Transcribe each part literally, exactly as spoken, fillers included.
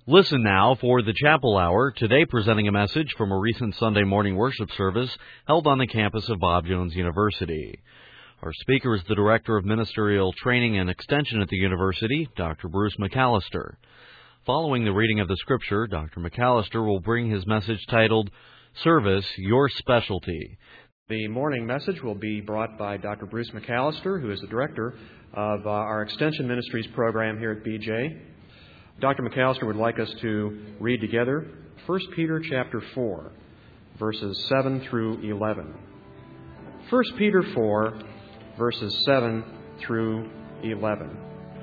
Listen now for the Chapel Hour, today presenting a message from a recent Sunday morning worship service held on the campus of Bob Jones University. Our speaker is the Director of Ministerial Training and Extension at the University, Doctor Bruce McAllister. Following the reading of the Scripture, Doctor McAllister will bring his message titled, Service, Your Specialty. The morning message will be brought by Doctor Bruce McAllister, who is the Director of uh, our Extension Ministries program here at B J. Doctor McAllister would like us to read together First Peter chapter four, verses seven through eleven. First Peter four, verses seven through eleven.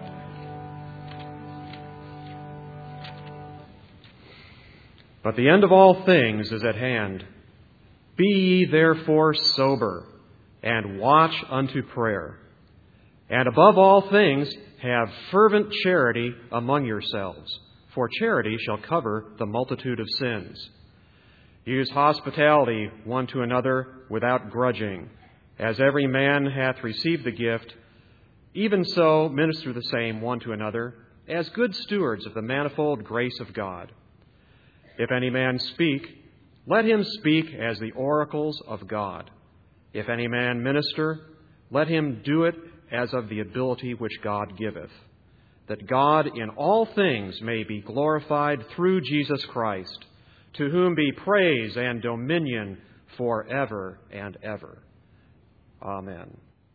But the end of all things is at hand. Be ye therefore sober, and watch unto prayer. And above all things, have fervent charity among yourselves, for charity shall cover the multitude of sins. Use hospitality one to another without grudging. As every man hath received the gift, even so minister the same one to another, as good stewards of the manifold grace of God. If any man speak, let him speak as the oracles of God. If any man minister, let him do it as of the ability which God giveth, that God in all things may be glorified through Jesus Christ, to whom be praise and dominion forever and ever. Amen.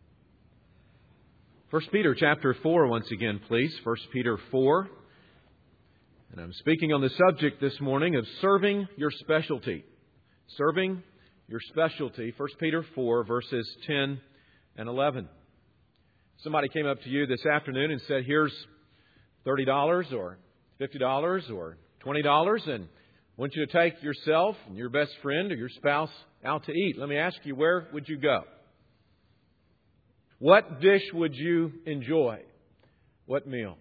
First Peter chapter four once again, please. First Peter four. And I'm speaking on the subject this morning of serving your specialty. Serving your specialty. First Peter four, verses ten and eleven. Somebody came up to you this afternoon and said, here's thirty dollars or fifty dollars or twenty dollars, and I want you to take yourself and your best friend or your spouse out to eat. Let me ask you, where would you go? What dish would you enjoy? What meal?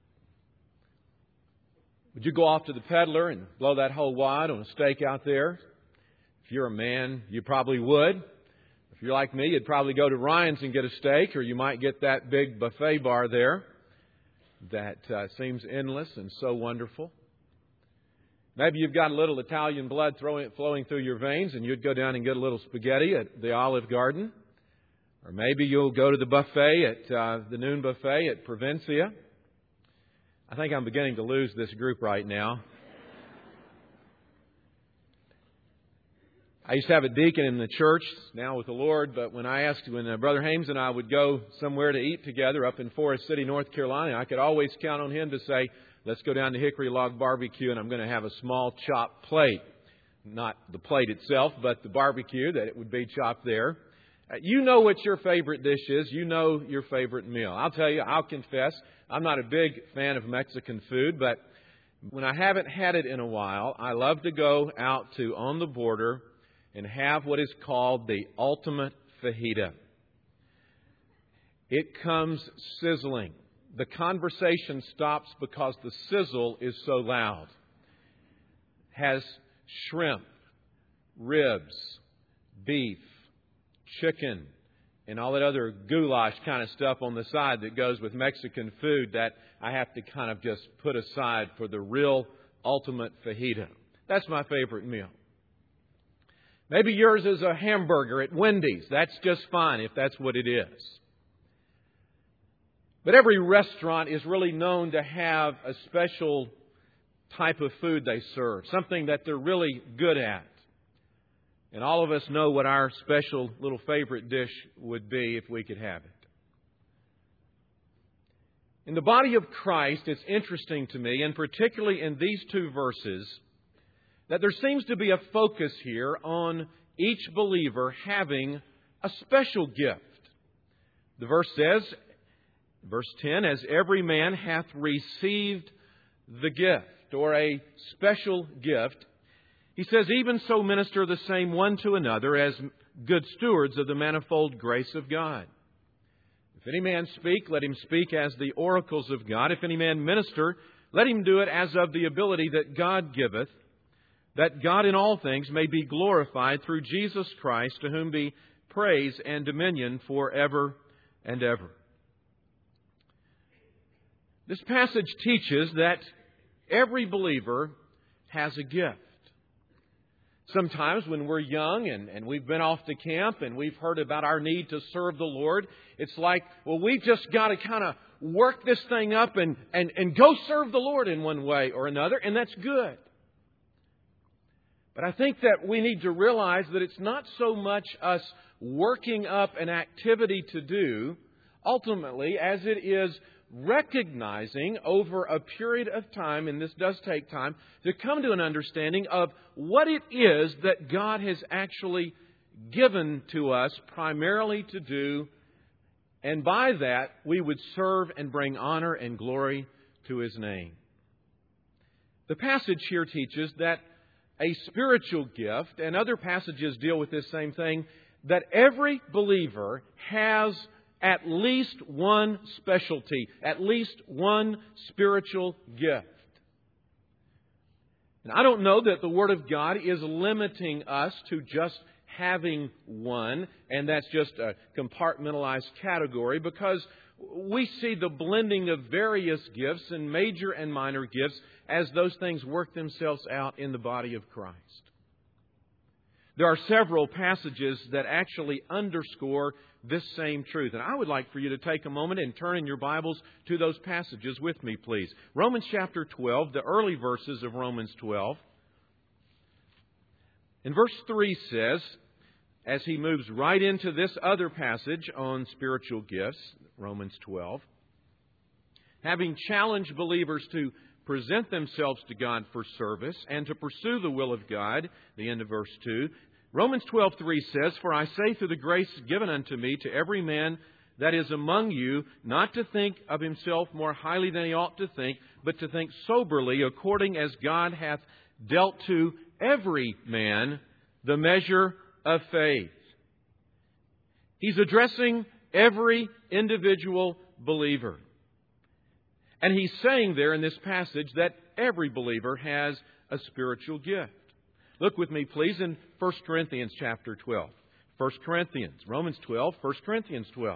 Would you go off to the peddler and blow that whole wad on a steak out there? If you're a man, you probably would. If you're like me, you'd probably go to Ryan's and get a steak, or you might get that big buffet bar there that uh, seems endless and so wonderful. Maybe you've got a little Italian blood throwing, flowing through your veins, and you'd go down and get a little spaghetti at the Olive Garden. Or maybe you'll go to the buffet at uh, the noon buffet at Provincia. I think I'm beginning to lose this group right now. I used to have a deacon in the church, now with the Lord, but when I asked, when uh, Brother Hames and I would go somewhere to eat together up in Forest City, North Carolina, I could always count on him to say, let's go down to Hickory Log Barbecue and I'm going to have a small chopped plate. Not the plate itself, but the barbecue, that it would be chopped there. Uh, you know what your favorite dish is. You know your favorite meal. I'll tell you, I'll confess, I'm not a big fan of Mexican food, but when I haven't had it in a while, I love to go out to On the Border and have what is called the ultimate fajita. It comes sizzling. The conversation stops because the sizzle is so loud. Has shrimp, ribs, beef, chicken, and all that other goulash kind of stuff on the side that goes with Mexican food that I have to kind of just put aside for the real ultimate fajita. That's my favorite meal. Maybe yours is a hamburger at Wendy's. That's just fine if that's what it is. But every restaurant is really known to have a special type of food they serve, something that they're really good at. And all of us know what our special little favorite dish would be if we could have it. In the body of Christ, it's interesting to me, and particularly in these two verses, that there seems to be a focus here on each believer having a special gift. The verse says, verse ten, as every man hath received the gift, or a special gift, he says, even so minister the same one to another as good stewards of the manifold grace of God. If any man speak, let him speak as the oracles of God. If any man minister, let him do it as of the ability that God giveth, that God in all things may be glorified through Jesus Christ, to whom be praise and dominion forever and ever. This passage teaches that every believer has a gift. Sometimes when we're young and, and we've been off to camp and we've heard about our need to serve the Lord, it's like, well, we've just got to kind of work this thing up and, and, and go serve the Lord in one way or another, and that's good. But I think that we need to realize that it's not so much us working up an activity to do, ultimately, as it is recognizing over a period of time, and this does take time, to come to an understanding of what it is that God has actually given to us primarily to do, and by that we would serve and bring honor and glory to His name. The passage here teaches that a spiritual gift, and other passages deal with this same thing, that every believer has at least one specialty, at least one spiritual gift. And I don't know that the Word of God is limiting us to just having one, and that's just a compartmentalized category, because we see the blending of various gifts and major and minor gifts as those things work themselves out in the body of Christ. There are several passages that actually underscore this same truth. And I would like for you to take a moment and turn in your Bibles to those passages with me, please. Romans chapter twelve, the early verses of Romans twelve. And verse three says, as he moves right into this other passage on spiritual gifts, Romans twelve, having challenged believers to present themselves to God for service and to pursue the will of God, the end of verse two, Romans twelve three says, "For I say through the grace given unto me to every man that is among you, not to think of himself more highly than he ought to think, but to think soberly, according as God hath dealt to every man the measure of faith." He's addressing every individual believer. And he's saying there in this passage that every believer has a spiritual gift. Look with me, please, in First Corinthians chapter twelve. First Corinthians, Romans twelve, First Corinthians twelve.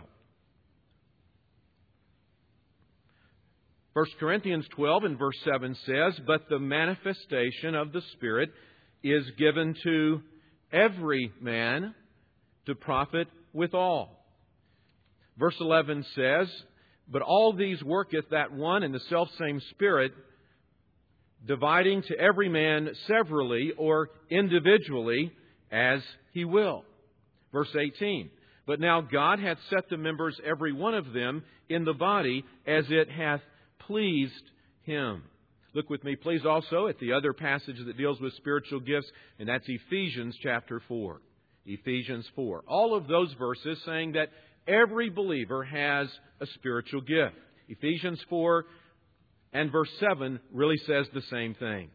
First Corinthians twelve and verse seven says, "But the manifestation of the Spirit is given to every man to profit withal." Verse eleven says, "But all these worketh that one and the selfsame Spirit, dividing to every man severally or individually as he will." Verse eighteen, "But now God hath set the members every one of them in the body as it hath pleased Him." Look with me, please, also at the other passage that deals with spiritual gifts, and that's Ephesians chapter four. Ephesians four. All of those verses saying that every believer has a spiritual gift. Ephesians four and verse seven really says the same thing.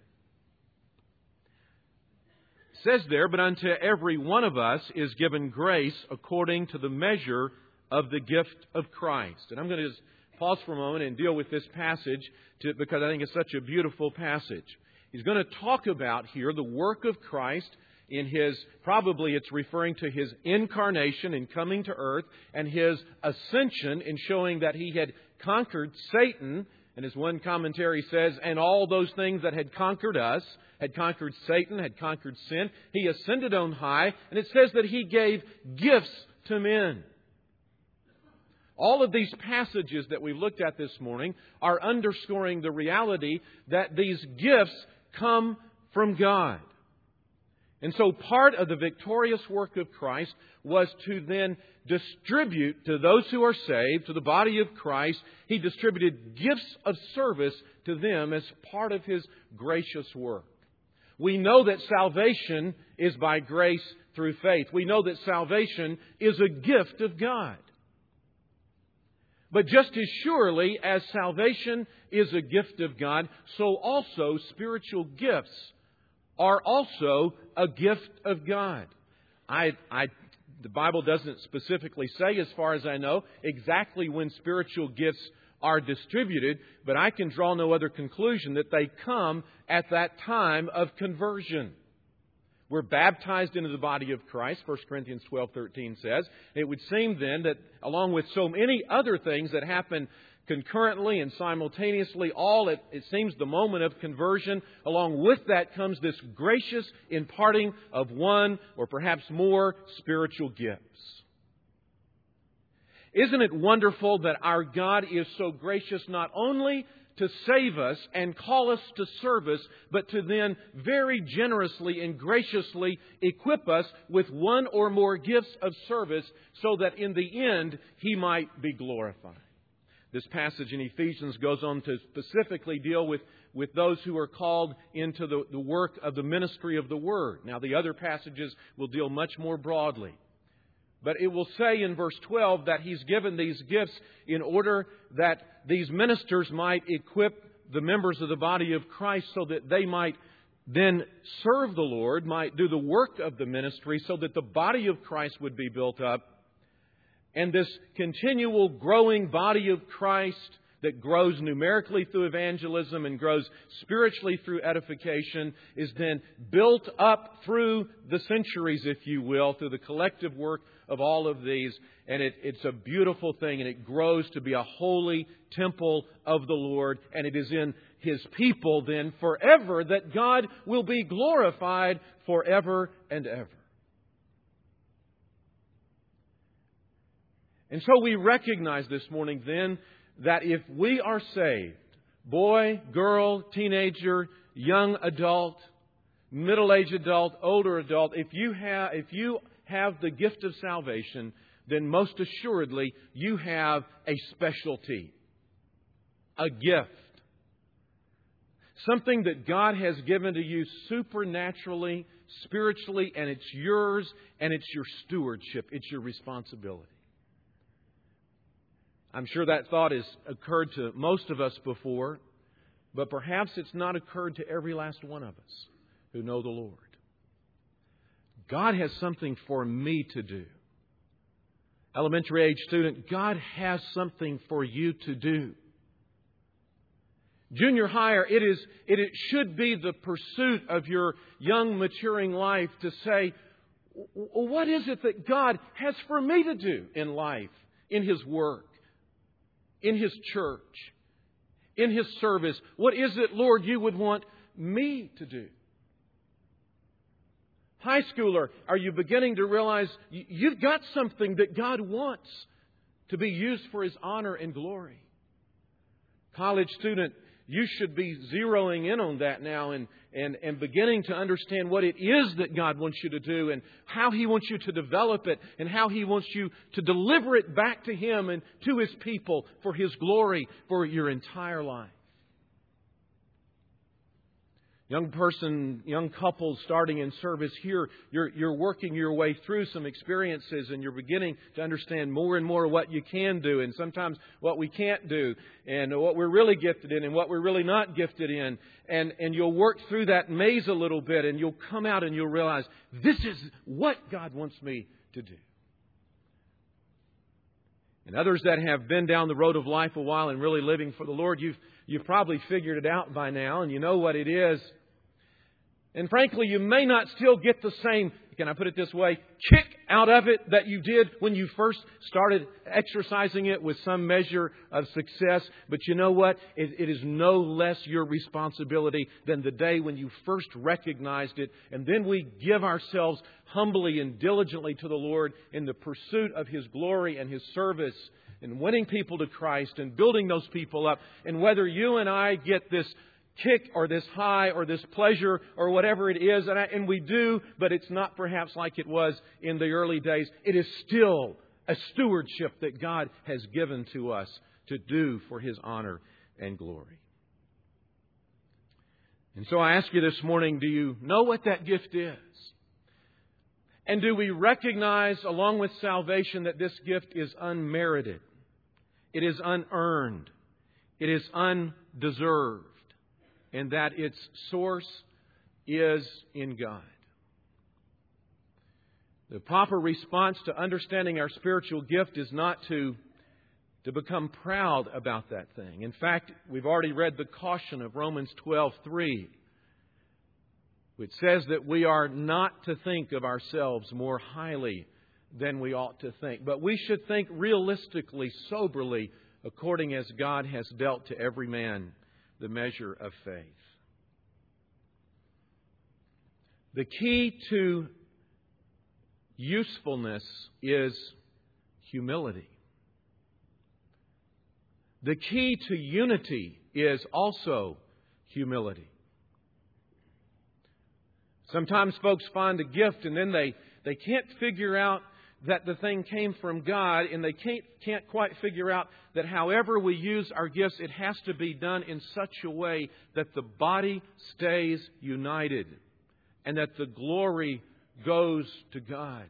It says there, "But unto every one of us is given grace according to the measure of the gift of Christ." And I'm going to just pause for a moment and deal with this passage to, because I think it's such a beautiful passage. He's going to talk about here the work of Christ in His, probably it's referring to His incarnation in coming to earth, and His ascension in showing that He had conquered Satan. And as one commentary says, and all those things that had conquered us, had conquered Satan, had conquered sin, He ascended on high, and it says that He gave gifts to men. All of these passages that we've looked at this morning are underscoring the reality that these gifts come from God. And so part of the victorious work of Christ was to then distribute to those who are saved, to the body of Christ. He distributed gifts of service to them as part of His gracious work. We know that salvation is by grace through faith. We know that salvation is a gift of God. But just as surely as salvation is a gift of God, so also spiritual gifts are also a gift of God. I, I, the Bible doesn't specifically say, as far as I know, exactly when spiritual gifts are distributed, but I can draw no other conclusion that they come at that time of conversion. We're baptized into the body of Christ, First Corinthians twelve thirteen says. It would seem then that along with so many other things that happen concurrently and simultaneously, all at, it seems, the moment of conversion. Along with that comes this gracious imparting of one or perhaps more spiritual gifts. Isn't it wonderful that our God is so gracious not only to save us and call us to service, but to then very generously and graciously equip us with one or more gifts of service so that in the end He might be glorified. This passage in Ephesians goes on to specifically deal with, with those who are called into the, the work of the ministry of the Word. Now, the other passages will deal much more broadly. But it will say in verse twelve that He's given these gifts in order that these ministers might equip the members of the body of Christ so that they might then serve the Lord, might do the work of the ministry so that the body of Christ would be built up. And this continual growing body of Christ that grows numerically through evangelism and grows spiritually through edification is then built up through the centuries, if you will, through the collective work of all of these. And it, it's a beautiful thing, and it grows to be a holy temple of the Lord. And it is in His people then forever that God will be glorified forever and ever. And so we recognize this morning then that if we are saved, boy, girl, teenager, young adult, middle-aged adult, older adult, if you have if you have the gift of salvation, then most assuredly you have a specialty, a gift. Something that God has given to you supernaturally, spiritually, and it's yours, and it's your stewardship, it's your responsibility. I'm sure that thought has occurred to most of us before, but perhaps it's not occurred to every last one of us who know the Lord. God has something for me to do. Elementary age student, God has something for you to do. Junior higher, it is it, it should be the pursuit of your young maturing life to say, what is it that God has for me to do in life, in His work, in His church, in His service? What is it, Lord, you would want me to do? High schooler, are you beginning to realize you've got something that God wants to be used for His honor and glory? College student, you should be zeroing in on that now and, and, and beginning to understand what it is that God wants you to do and how He wants you to develop it and how He wants you to deliver it back to Him and to His people for His glory for your entire life. Young person, young couple starting in service here, you're, you're working your way through some experiences and you're beginning to understand more and more what you can do and sometimes what we can't do and what we're really gifted in and what we're really not gifted in. And, and you'll work through that maze a little bit and you'll come out and you'll realize this is what God wants me to do. And others that have been down the road of life a while and really living for the Lord, you've, you've probably figured it out by now and you know what it is. And frankly, you may not still get the same, can I put it this way, kick out of it that you did when you first started exercising it with some measure of success. But you know what? It, it is no less your responsibility than the day when you first recognized it. And then we give ourselves humbly and diligently to the Lord in the pursuit of His glory and His service and winning people to Christ and building those people up. And whether you and I get this kick or this high or this pleasure or whatever it is, and, I, and we do, but it's not perhaps like it was in the early days. It is still a stewardship that God has given to us to do for His honor and glory. And so I ask you this morning, do you know what that gift is? And do we recognize, along with salvation, that this gift is unmerited? It is unearned. It is undeserved. And that its source is in God. The proper response to understanding our spiritual gift is not to, to become proud about that thing. In fact, we've already read the caution of Romans twelve three, which says that we are not to think of ourselves more highly than we ought to think. But we should think realistically, soberly according as God has dealt to every man the measure of faith. The key to usefulness is humility. The key to unity is also humility. Sometimes folks find a gift and then they, they can't figure out that the thing came from God, and they can't, can't quite figure out that however we use our gifts, it has to be done in such a way that the body stays united and that the glory goes to God.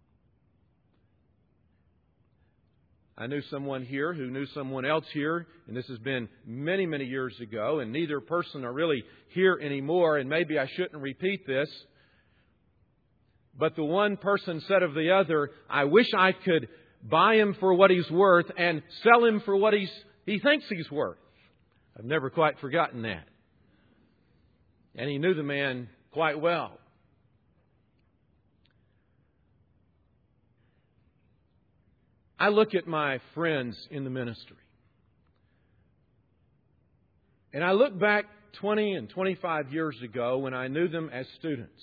I knew someone here who knew someone else here, and this has been many, many years ago, and neither person are really here anymore, and maybe I shouldn't repeat this. But the one person said of the other, I wish I could buy him for what he's worth and sell him for what he's, he thinks he's worth. I've never quite forgotten that. And he knew the man quite well. I look at my friends in the ministry, and I look back twenty and twenty-five years ago when I knew them as students.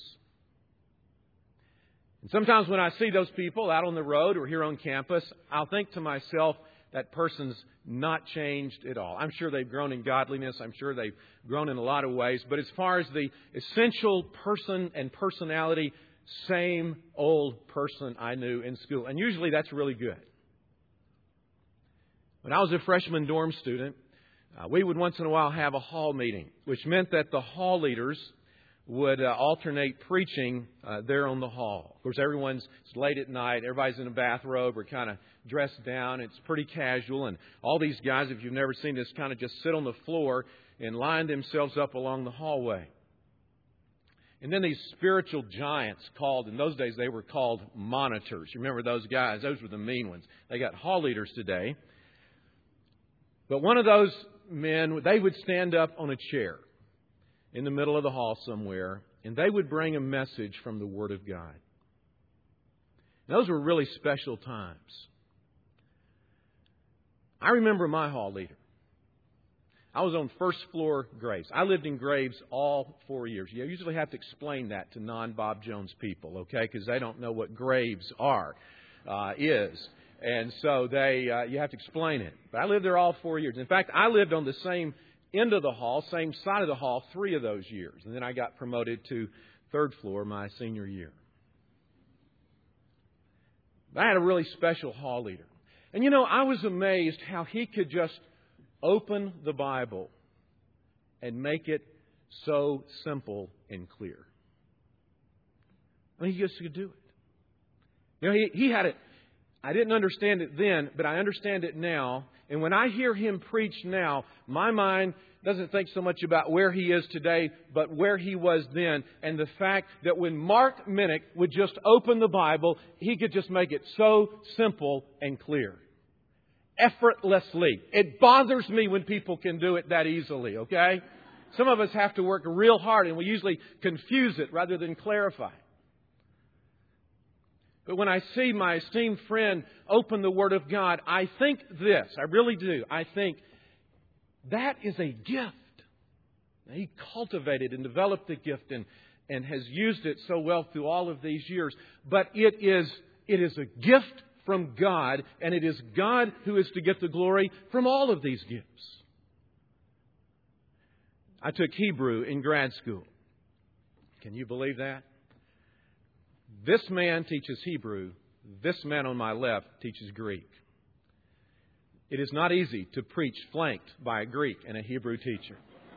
And sometimes when I see those people out on the road or here on campus, I'll think to myself, that person's not changed at all. I'm sure they've grown in godliness. I'm sure they've grown in a lot of ways. But as far as the essential person and personality, same old person I knew in school. And usually that's really good. When I was a freshman dorm student, uh, we would once in a while have a hall meeting, which meant that the hall leaders would uh, alternate preaching uh, there on the hall. Of course, everyone's it's late at night. Everybody's in a bathrobe or kind of dressed down. It's pretty casual. And all these guys, if you've never seen this, kind of just sit on the floor and line themselves up along the hallway. And then these spiritual giants called, in those days they were called monitors. You remember those guys? Those were the mean ones. They got hall leaders today. But one of those men, they would stand up on a chair in the middle of the hall somewhere, and they would bring a message from the Word of God. And those were really special times. I remember my hall leader. I was on first floor Graves. I lived in Graves all four years. You usually have to explain that to non-Bob Jones people, okay, because they don't know what Graves are, uh, is. And so they, uh, you have to explain it. But I lived there all four years. In fact, I lived on the same end of the hall, same side of the hall, three of those years. And then I got promoted to third floor my senior year. I had a really special hall leader. And you know, I was amazed how he could just open the Bible and make it so simple and clear. I mean, he just could do it. You know, he, he had it. I didn't understand it then, but I understand it now. And when I hear him preach now, my mind doesn't think so much about where he is today, but where he was then. And the fact that when Mark Minnick would just open the Bible, he could just make it so simple and clear. Effortlessly. It bothers me when people can do it that easily, okay? Some of us have to work real hard, and we usually confuse it rather than clarify it. But when I see my esteemed friend open the Word of God, I think this. I really do. I think that is a gift. Now, he cultivated and developed the gift and, and has used it so well through all of these years. But it is, it is a gift from God, and it is God who is to get the glory from all of these gifts. I took Hebrew in grad school. Can you believe that? This man teaches Hebrew. This man on my left teaches Greek. It is not easy to preach flanked by a Greek and a Hebrew teacher.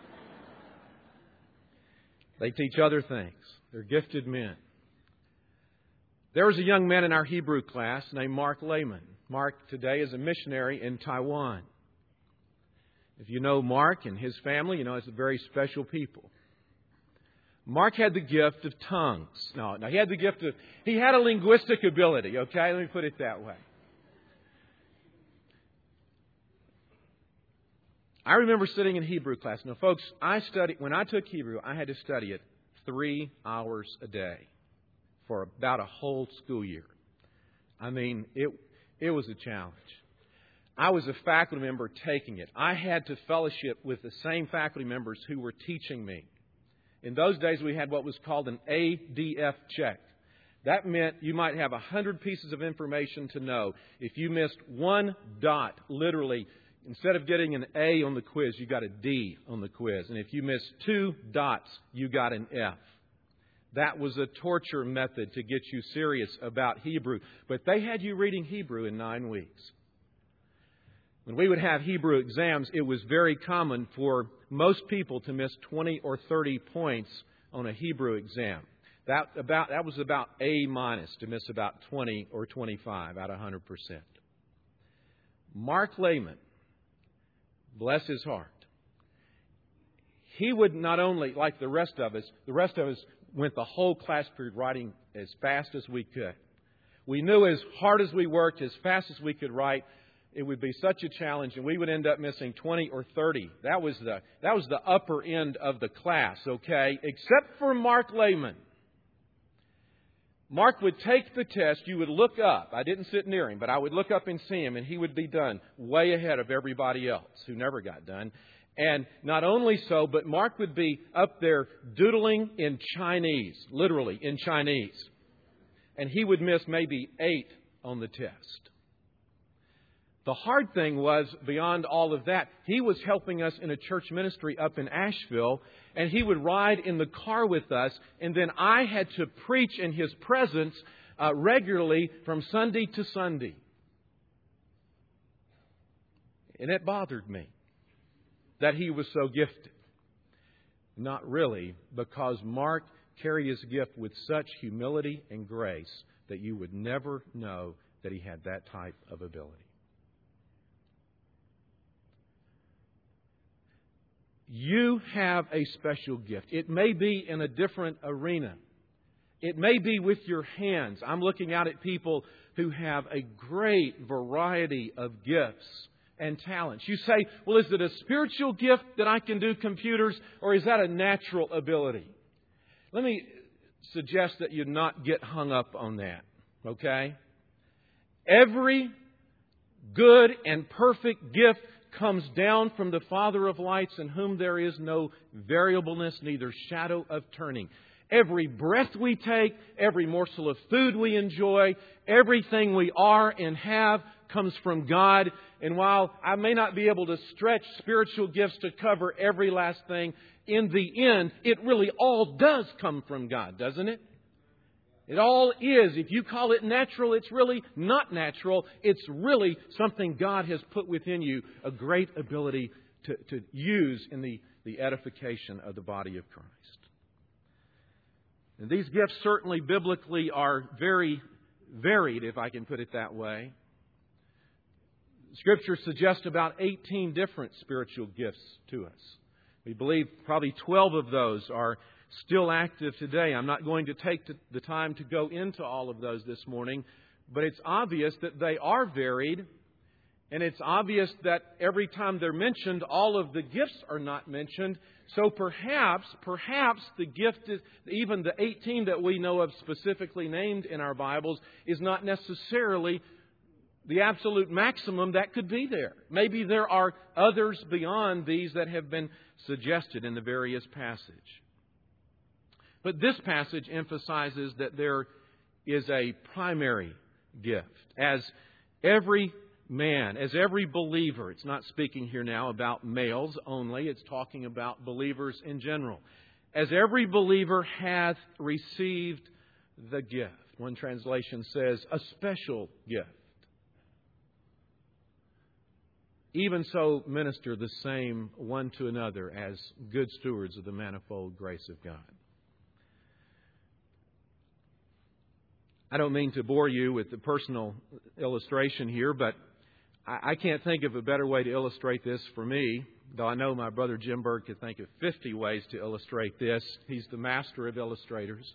They teach other things. They're gifted men. There was a young man in our Hebrew class named Mark Lehman. Mark today is a missionary in Taiwan. If you know Mark and his family, you know it's a very special people. Mark had the gift of tongues. No, no, he had the gift of, he had a linguistic ability, okay? Let me put it that way. I remember sitting in Hebrew class. Now, folks, I studied, when I took Hebrew, I had to study it three hours a day for about a whole school year. I mean, it, it was a challenge. I was a faculty member taking it. I had to fellowship with the same faculty members who were teaching me. In those days, we had what was called an A D F check. That meant you might have a hundred pieces of information to know. If you missed one dot, literally, instead of getting an A on the quiz, you got a D on the quiz. And if you missed two dots, you got an F. That was a torture method to get you serious about Hebrew. But they had you reading Hebrew in nine weeks. When we would have Hebrew exams, it was very common for most people to miss twenty or thirty points on a Hebrew exam. That about that was about A minus, to miss about twenty or twenty-five out of one hundred percent. Mark Lehman, bless his heart, he would not only, like the rest of us, the rest of us went the whole class period writing as fast as we could. We knew as hard as we worked, as fast as we could write, it would be such a challenge, and we would end up missing twenty or thirty. That was the that was the upper end of the class, okay? Except for Mark Lehman. Mark would take the test. You would look up. I didn't sit near him, but I would look up and see him, and he would be done way ahead of everybody else who never got done. And not only so, but Mark would be up there doodling in Chinese, literally in Chinese. And he would miss maybe eight on the test. The hard thing was, beyond all of that, he was helping us in a church ministry up in Asheville, and he would ride in the car with us, and then I had to preach in his presence uh, regularly from Sunday to Sunday. And it bothered me that he was so gifted. Not really, because Mark carried his gift with such humility and grace that you would never know that he had that type of ability. You have a special gift. It may be in a different arena. It may be with your hands. I'm looking out at people who have a great variety of gifts and talents. You say, well, is it a spiritual gift that I can do computers, or is that a natural ability? Let me suggest that you not get hung up on that, okay? Every good and perfect gift comes down from the Father of lights, in whom there is no variableness, neither shadow of turning. Every breath we take, every morsel of food we enjoy, everything we are and have comes from God. And while I may not be able to stretch spiritual gifts to cover every last thing, in the end, it really all does come from God, doesn't it? It all is. If you call it natural, it's really not natural. It's really something God has put within you, a great ability to, to use in the, the edification of the body of Christ. And these gifts certainly biblically are very varied, if I can put it that way. Scripture suggests about eighteen different spiritual gifts to us. We believe probably twelve of those are still active today. I'm not going to take the time to go into all of those this morning, but it's obvious that they are varied, and it's obvious that every time they're mentioned, all of the gifts are not mentioned. So perhaps, perhaps the gift, is, even the eighteen that we know of specifically named in our Bibles, is not necessarily the absolute maximum that could be there. Maybe there are others beyond these that have been suggested in the various passages. But this passage emphasizes that there is a primary gift. As every man, as every believer, it's not speaking here now about males only, it's talking about believers in general. As every believer hath received the gift. One translation says, a special gift. Even so, minister the same one to another as good stewards of the manifold grace of God. I don't mean to bore you with the personal illustration here, but I can't think of a better way to illustrate this for me, though I know my brother Jim Berg could think of fifty ways to illustrate this. He's the master of illustrators.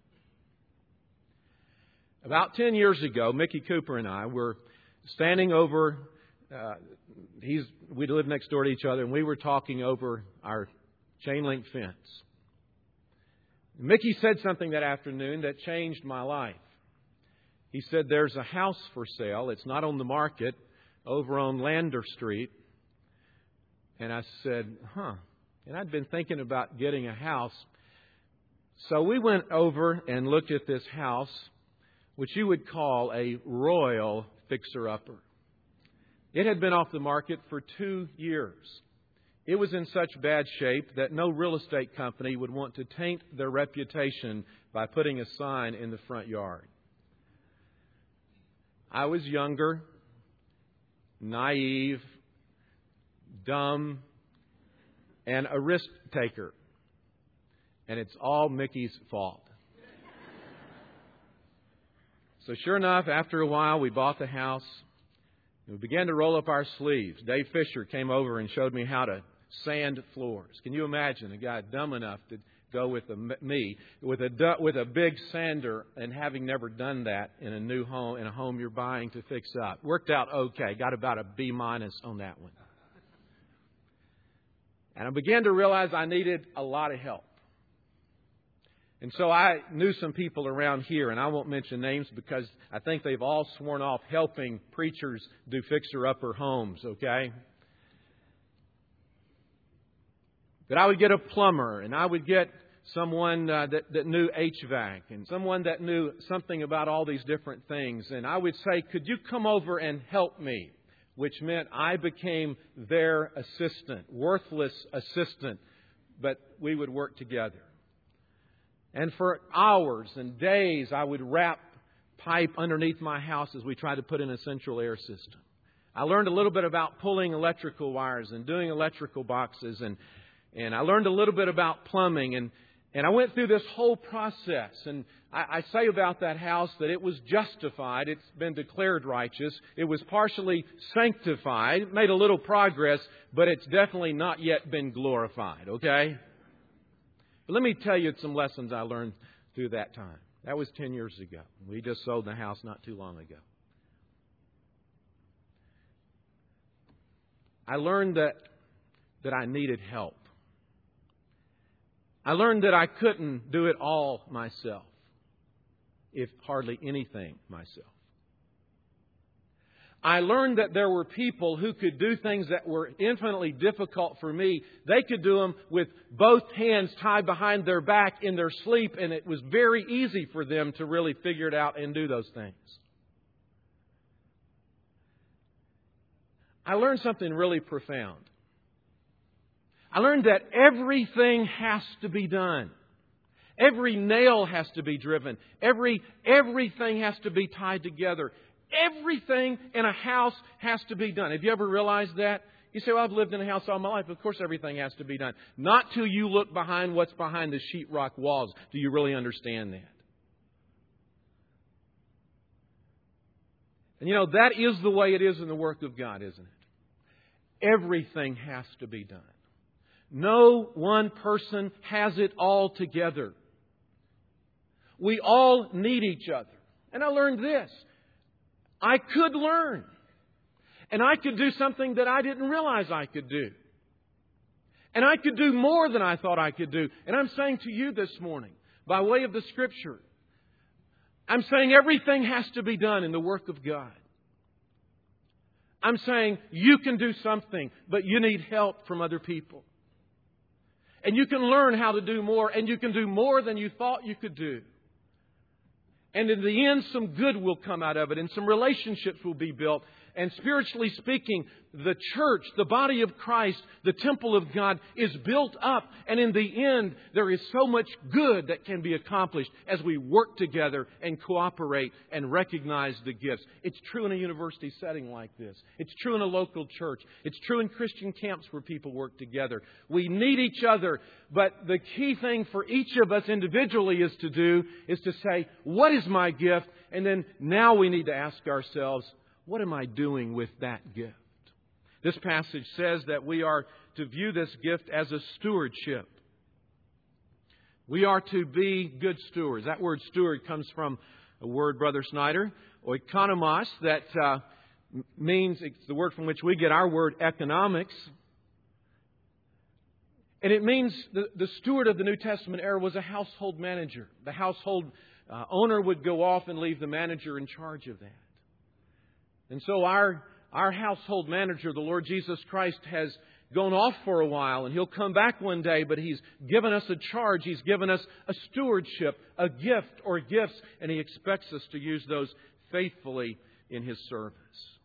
About ten years ago, Mickey Cooper and I were standing over, uh, he's we lived next door to each other, and we were talking over our chain link fence. Mickey said something that afternoon that changed my life. He said, there's a house for sale. It's not on the market, over on Lander Street. And I said, huh. And I'd been thinking about getting a house. So we went over and looked at this house, which you would call a royal fixer-upper. It had been off the market for two years. It was in such bad shape that no real estate company would want to taint their reputation by putting a sign in the front yard. I was younger, naive, dumb, and a risk taker. And it's all Mickey's fault. So sure enough, after a while, we bought the house. We began to roll up our sleeves. Dave Fisher came over and showed me how to sand floors. Can you imagine a guy dumb enough to go with a, me with a with a big sander and having never done that in a new home, in a home you're buying to fix up? Worked out okay. Got about a B minus on that one. And I began to realize I needed a lot of help. And so I knew some people around here, and I won't mention names because I think they've all sworn off helping preachers do fixer-upper homes, okay? But I would get a plumber, and I would get someone uh, that, that knew H V A C, and someone that knew something about all these different things. And I would say, could you come over and help me? Which meant I became their assistant, worthless assistant, but we would work together. And for hours and days, I would wrap pipe underneath my house as we tried to put in a central air system. I learned a little bit about pulling electrical wires and doing electrical boxes, and and I learned a little bit about plumbing, and, and I went through this whole process. And I, I say about that house that it was justified. It's been declared righteous. It was partially sanctified, made a little progress, but it's definitely not yet been glorified, okay? But let me tell you some lessons I learned through that time. That was ten years ago. We just sold the house not too long ago. I learned that that I needed help. I learned that I couldn't do it all myself, if hardly anything myself. I learned that there were people who could do things that were infinitely difficult for me. They could do them with both hands tied behind their back in their sleep, and it was very easy for them to really figure it out and do those things. I learned something really profound. I learned that everything has to be done. Every nail has to be driven. Every everything has to be tied together. Everything in a house has to be done. Have you ever realized that? You say, well, I've lived in a house all my life. Of course everything has to be done. Not till you look behind what's behind the sheetrock walls do you really understand that. And you know, that is the way it is in the work of God, isn't it? Everything has to be done. No one person has it all together. We all need each other. And I learned this. I could learn. And I could do something that I didn't realize I could do. And I could do more than I thought I could do. And I'm saying to you this morning, by way of the Scripture, I'm saying everything has to be done in the work of God. I'm saying you can do something, but you need help from other people. And you can learn how to do more, and you can do more than you thought you could do. And in the end, some good will come out of it, and some relationships will be built. And spiritually speaking, the church, the body of Christ, the temple of God is built up. And in the end, there is so much good that can be accomplished as we work together and cooperate and recognize the gifts. It's true in a university setting like this. It's true in a local church. It's true in Christian camps where people work together. We need each other. But the key thing for each of us individually is to do is to say, what is my gift? And then now we need to ask ourselves, what am I doing with that gift? This passage says that we are to view this gift as a stewardship. We are to be good stewards. That word steward comes from a word, Brother Snyder, oikonomos, that uh, means, it's the word from which we get our word economics. And it means the, the steward of the New Testament era was a household manager. The household uh, owner would go off and leave the manager in charge of that. And so our our household manager, the Lord Jesus Christ, has gone off for a while, and He'll come back one day, but He's given us a charge. He's given us a stewardship, a gift or gifts, and He expects us to use those faithfully in His service.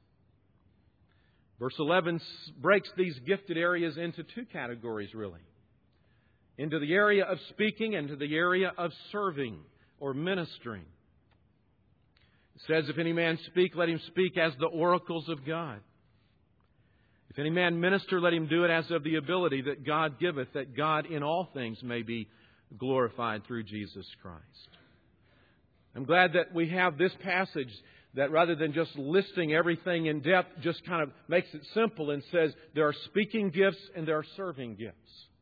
Verse eleven breaks these gifted areas into two categories, really. Into the area of speaking and to the area of serving or ministering. It says, if any man speak, let him speak as the oracles of God. If any man minister, let him do it as of the ability that God giveth, that God in all things may be glorified through Jesus Christ. I'm glad that we have this passage that rather than just listing everything in depth, just kind of makes it simple and says there are speaking gifts and there are serving gifts.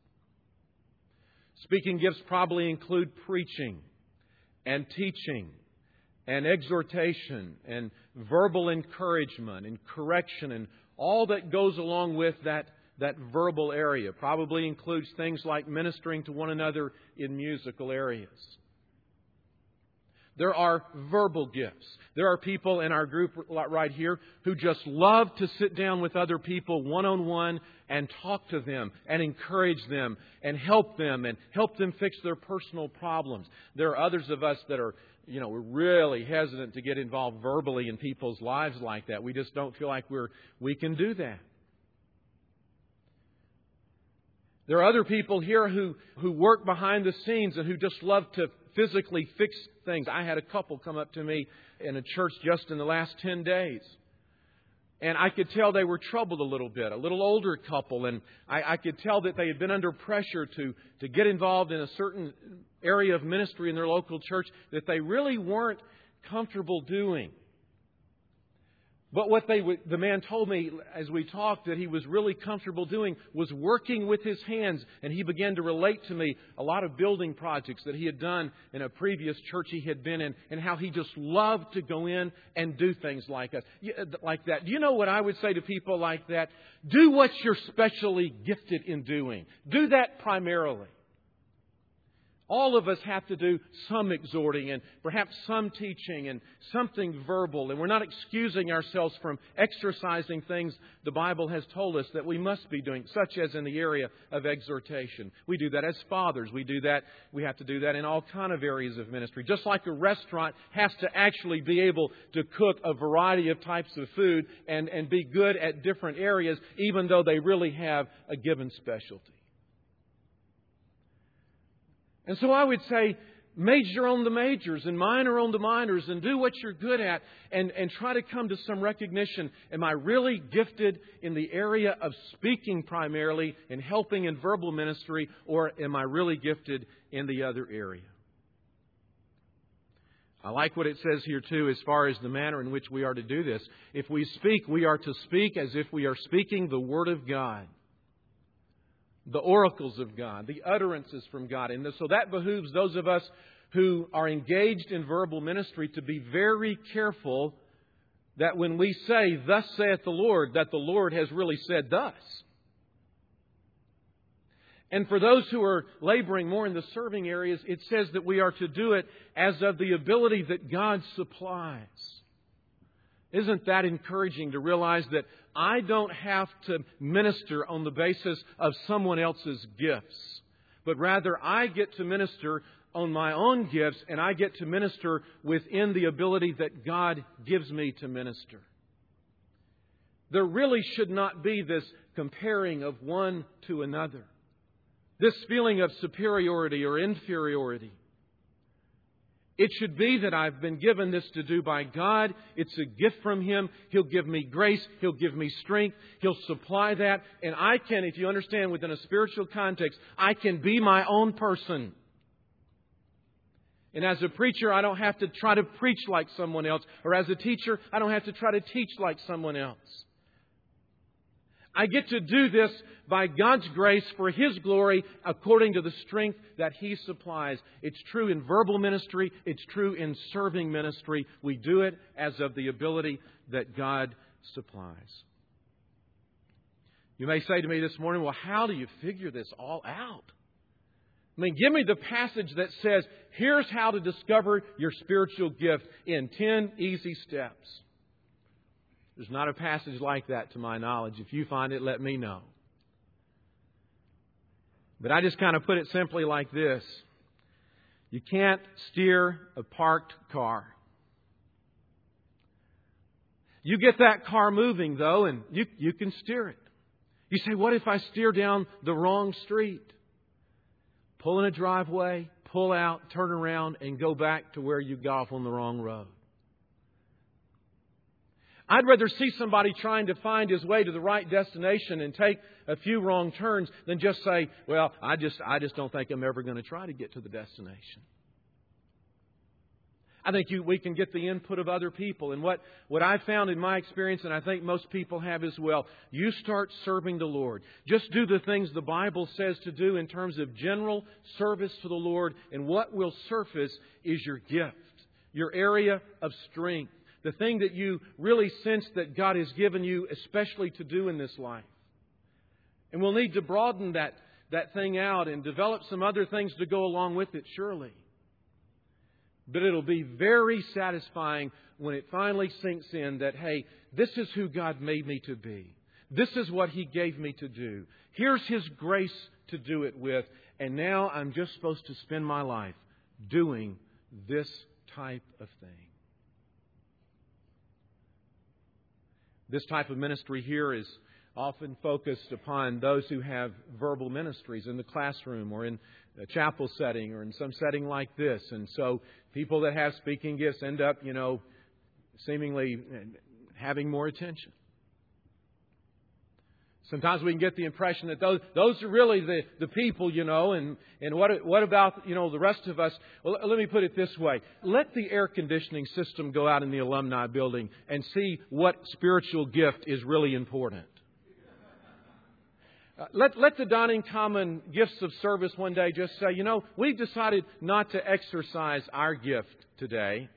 Speaking gifts probably include preaching and teaching and exhortation and verbal encouragement and correction and all that goes along with that, that verbal area. Probably includes things like ministering to one another in musical areas. There are verbal gifts. There are people in our group right here who just love to sit down with other people one-on-one and talk to them and encourage them and help them and help them fix their personal problems. There are others of us that are, you know, we're really hesitant to get involved verbally in people's lives like that. We just don't feel like we're we can do that. There are other people here who, who work behind the scenes and who just love to physically fix things. I had a couple come up to me in a church just in the last ten days. And I could tell they were troubled a little bit, a little older couple. And I, I could tell that they had been under pressure to, to get involved in a certain area of ministry in their local church that they really weren't comfortable doing. But what they would, the man told me as we talked that he was really comfortable doing was working with his hands. And he began to relate to me a lot of building projects that he had done in a previous church he had been in and how he just loved to go in and do things like us, like that. Do you know what I would say to people like that? Do what you're specially gifted in doing. Do that primarily. All of us have to do some exhorting and perhaps some teaching and something verbal. And we're not excusing ourselves from exercising things the Bible has told us that we must be doing, such as in the area of exhortation. We do that as fathers. We do that. We have to do that in all kind of areas of ministry. Just like a restaurant has to actually be able to cook a variety of types of food and, and be good at different areas, even though they really have a given specialty. And so I would say, major on the majors and minor on the minors and do what you're good at and, and try to come to some recognition. Am I really gifted in the area of speaking primarily and helping in verbal ministry, or am I really gifted in the other area? I like what it says here too as far as the manner in which we are to do this. If we speak, we are to speak as if we are speaking the Word of God. The oracles of God, the utterances from God. And so that behooves those of us who are engaged in verbal ministry to be very careful that when we say, "Thus saith the Lord," that the Lord has really said thus. And for those who are laboring more in the serving areas, it says that we are to do it as of the ability that God supplies. Isn't that encouraging to realize that I don't have to minister on the basis of someone else's gifts, but rather I get to minister on my own gifts and I get to minister within the ability that God gives me to minister. There really should not be this comparing of one to another, this feeling of superiority or inferiority. It should be that I've been given this to do by God. It's a gift from Him. He'll give me grace. He'll give me strength. He'll supply that. And I can, if you understand within a spiritual context, I can be my own person. And as a preacher, I don't have to try to preach like someone else. Or as a teacher, I don't have to try to teach like someone else. I get to do this by God's grace for His glory according to the strength that He supplies. It's true in verbal ministry. It's true in serving ministry. We do it as of the ability that God supplies. You may say to me this morning, well, how do you figure this all out? I mean, give me the passage that says, here's how to discover your spiritual gift in ten easy steps. There's not a passage like that to my knowledge. If you find it, let me know. But I just kind of put it simply like this. You can't steer a parked car. You get that car moving, though, and you, you can steer it. You say, what if I steer down the wrong street? Pull in a driveway, pull out, turn around, and go back to where you got off on the wrong road. I'd rather see somebody trying to find his way to the right destination and take a few wrong turns than just say, well, I just, I just don't think I'm ever going to try to get to the destination. I think you, we can get the input of other people. And what, what I've found in my experience, and I think most people have as well, you start serving the Lord. Just do the things the Bible says to do in terms of general service to the Lord. And what will surface is your gift, your area of strength, the thing that you really sense that God has given you, especially to do in this life. And we'll need to broaden that, that thing out and develop some other things to go along with it, surely. But it'll be very satisfying when it finally sinks in that, hey, this is who God made me to be. This is what He gave me to do. Here's His grace to do it with. And now I'm just supposed to spend my life doing this type of thing. This type of ministry here is often focused upon those who have verbal ministries in the classroom or in a chapel setting or in some setting like this. And so people that have speaking gifts end up, you know, seemingly having more attention. Sometimes we can get the impression that those those are really the, the people, you know, and, and what what about, you know, the rest of us? Well, let me put it this way. Let the air conditioning system go out in the alumni building and see what spiritual gift is really important. Uh, let, let the Donning Common gifts of service one day just say, you know, we've decided not to exercise our gift today.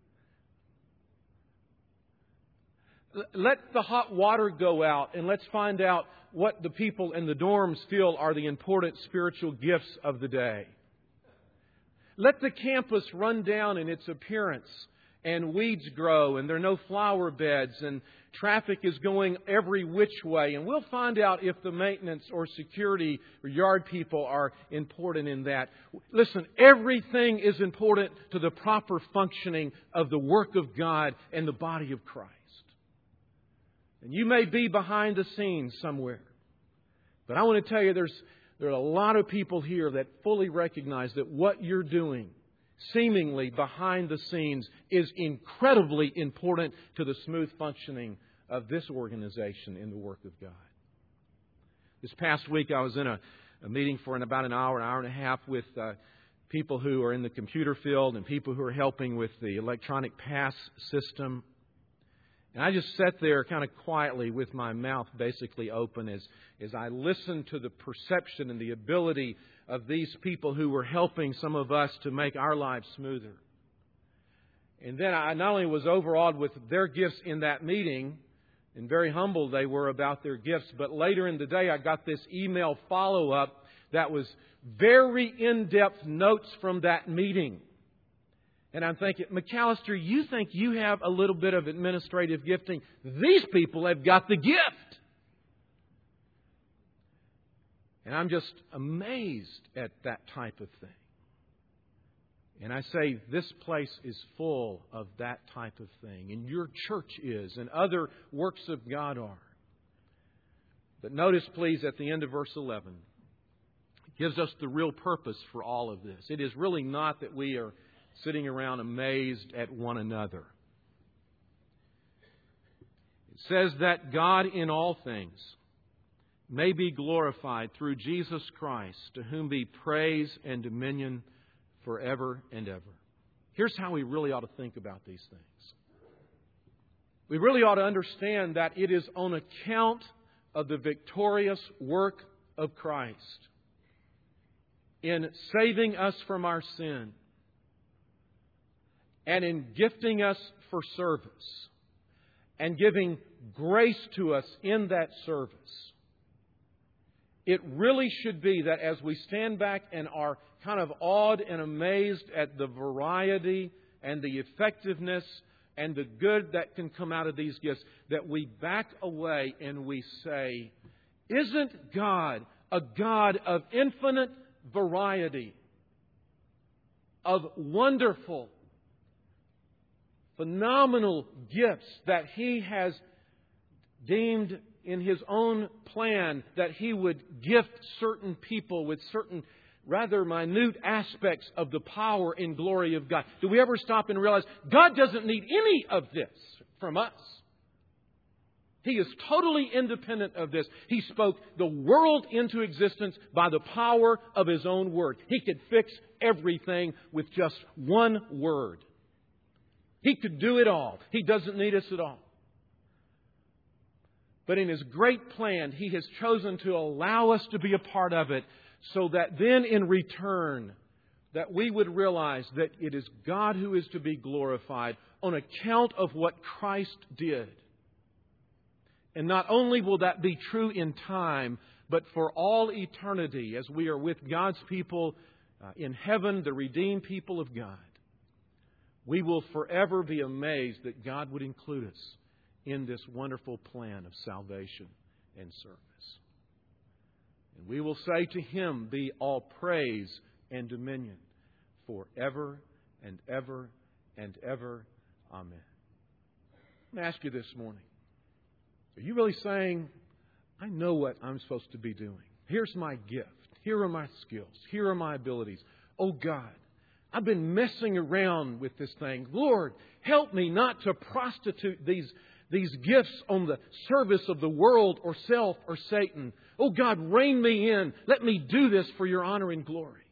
L- let the hot water go out and let's find out what the people in the dorms feel are the important spiritual gifts of the day. Let the campus run down in its appearance and weeds grow and there are no flower beds and traffic is going every which way. And we'll find out if the maintenance or security or yard people are important in that. Listen, everything is important to the proper functioning of the work of God and the body of Christ. And you may be behind the scenes somewhere. But I want to tell you there's there are a lot of people here that fully recognize that what you're doing seemingly behind the scenes is incredibly important to the smooth functioning of this organization in the work of God. This past week I was in a, a meeting for an, about an hour, an hour and a half with uh, people who are in the computer field and people who are helping with the electronic pass system. And I just sat there kind of quietly with my mouth basically open as, as I listened to the perception and the ability of these people who were helping some of us to make our lives smoother. And then I not only was overawed with their gifts in that meeting, and very humble they were about their gifts, but later in the day I got this email follow-up that was very in-depth notes from that meeting. And I'm thinking, McAllister, you think you have a little bit of administrative gifting. These people have got the gift. And I'm just amazed at that type of thing. And I say, this place is full of that type of thing. And your church is, and other works of God are. But notice, please, at the end of verse eleven, it gives us the real purpose for all of this. It is really not that we are sitting around amazed at one another. It says that God in all things may be glorified through Jesus Christ, to whom be praise and dominion forever and ever. Here's how we really ought to think about these things. We really ought to understand that it is on account of the victorious work of Christ in saving us from our sin and in gifting us for service and giving grace to us in that service. It really should be that as we stand back and are kind of awed and amazed at the variety and the effectiveness and the good that can come out of these gifts, that we back away and we say, isn't God a God of infinite variety, of wonderful, phenomenal gifts that He has deemed in His own plan that He would gift certain people with certain rather minute aspects of the power and glory of God? Do we ever stop and realize God doesn't need any of this from us? He is totally independent of this. He spoke the world into existence by the power of His own Word. He could fix everything with just one word. He could do it all. He doesn't need us at all. But in His great plan, He has chosen to allow us to be a part of it, so that then in return, that we would realize that it is God who is to be glorified on account of what Christ did. And not only will that be true in time, but for all eternity, as we are with God's people uh, in heaven, the redeemed people of God, we will forever be amazed that God would include us in this wonderful plan of salvation and service. And we will say to Him be all praise and dominion forever and ever and ever. Amen. Let me ask you this morning. Are you really saying, I know what I'm supposed to be doing. Here's my gift. Here are my skills. Here are my abilities. Oh God, I've been messing around with this thing. Lord, help me not to prostitute these, these gifts on the service of the world or self or Satan. Oh God, rein me in. Let me do this for Your honor and glory.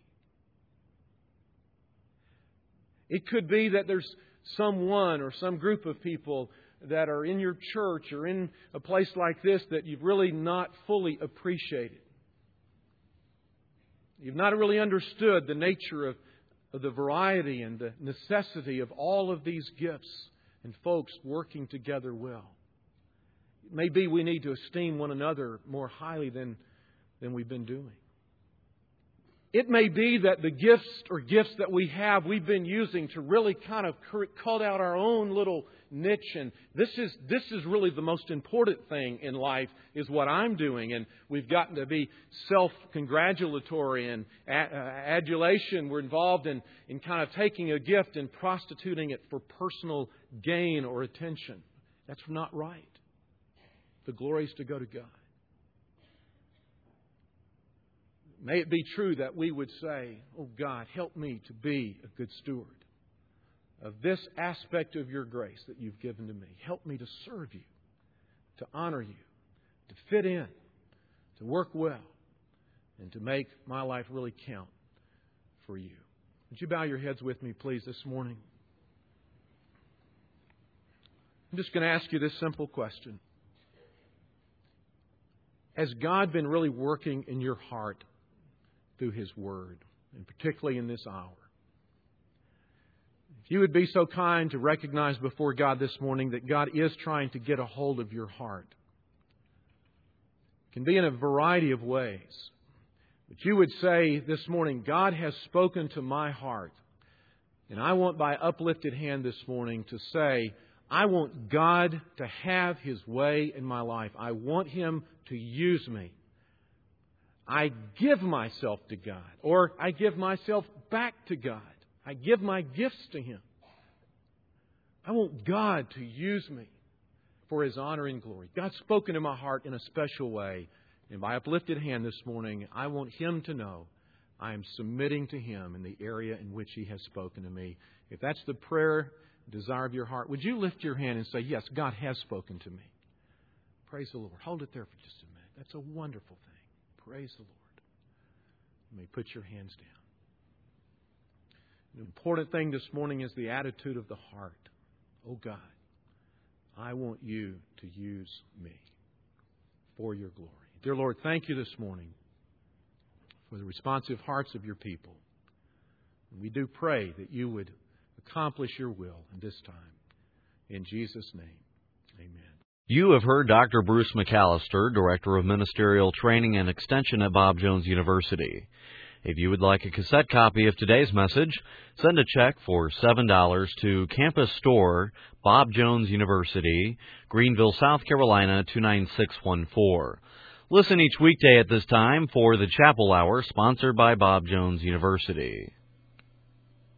It could be that there's someone or some group of people that are in your church or in a place like this that you've really not fully appreciated. You've not really understood the nature of, of the variety and the necessity of all of these gifts and folks working together well. It may be we need to esteem one another more highly than, than we've been doing. It may be that the gifts or gifts that we have, we've been using to really kind of cut out our own little niche. And this is this is really the most important thing in life, is what I'm doing. And we've gotten to be self-congratulatory and adulation. We're involved in, in kind of taking a gift and prostituting it for personal gain or attention. That's not right. The glory is to go to God. May it be true that we would say, oh God, help me to be a good steward of this aspect of Your grace that You've given to me. Help me to serve You, to honor You, to fit in, to work well, and to make my life really count for You. Would you bow your heads with me, please, this morning? I'm just going to ask you this simple question. Has God been really working in your heart through His Word, and particularly in this hour? If you would be so kind to recognize before God this morning that God is trying to get a hold of your heart. It can be in a variety of ways. But you would say this morning, God has spoken to my heart. And I want by uplifted hand this morning to say, I want God to have His way in my life. I want Him to use me. I give myself to God, or I give myself back to God. I give my gifts to Him. I want God to use me for His honor and glory. God's spoken in my heart in a special way. And by uplifted hand this morning, I want Him to know I am submitting to Him in the area in which He has spoken to me. If that's the prayer, desire of your heart, would you lift your hand and say, yes, God has spoken to me. Praise the Lord. Hold it there for just a minute. That's a wonderful thing. Praise the Lord. You may put your hands down. The important thing this morning is the attitude of the heart. Oh God, I want You to use me for Your glory. Dear Lord, thank You this morning for the responsive hearts of Your people. And we do pray that You would accomplish Your will in this time. In Jesus' name, amen. You have heard Doctor Bruce McAllister, Director of Ministerial Training and Extension at Bob Jones University. If you would like a cassette copy of today's message, send a check for seven dollars to Campus Store, Bob Jones University, Greenville, South Carolina, two nine six one four. Listen each weekday at this time for the Chapel Hour, sponsored by Bob Jones University.